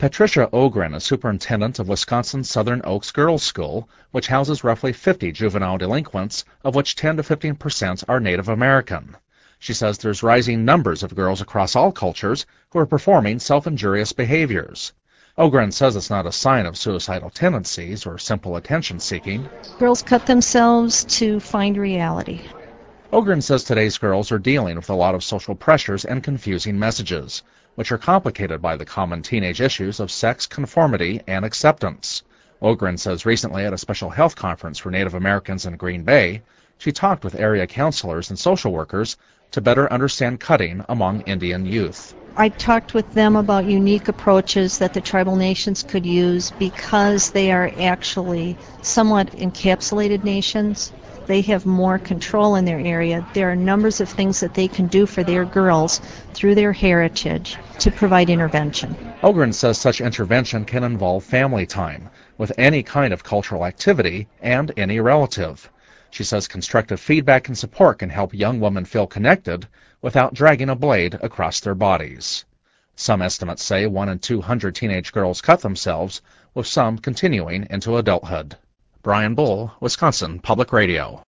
Patricia Ogren is superintendent of Wisconsin's Southern Oaks Girls School, which houses roughly 50 juvenile delinquents, of which 10 to 15% are Native American. She says there's rising numbers of girls across all cultures who are performing self-injurious behaviors. Ogren says it's not a sign of suicidal tendencies or simple attention-seeking. Girls cut themselves to find reality. Ogren says today's girls are dealing with a lot of social pressures and confusing messages, which are complicated by the common teenage issues of sex, conformity, and acceptance. Ogren says recently at a special health conference for Native Americans in Green Bay, she talked with area counselors and social workers to better understand cutting among Indian youth. I talked with them about unique approaches that the tribal nations could use because they are actually somewhat encapsulated nations. They have more control in their area. There are numbers of things that they can do for their girls through their heritage to provide intervention. Ogren says such intervention can involve family time with any kind of cultural activity and any relative. She says constructive feedback and support can help young women feel connected without dragging a blade across their bodies. Some estimates say 1 in 200 teenage girls cut themselves, with some continuing into adulthood. Brian Bull, Wisconsin Public Radio.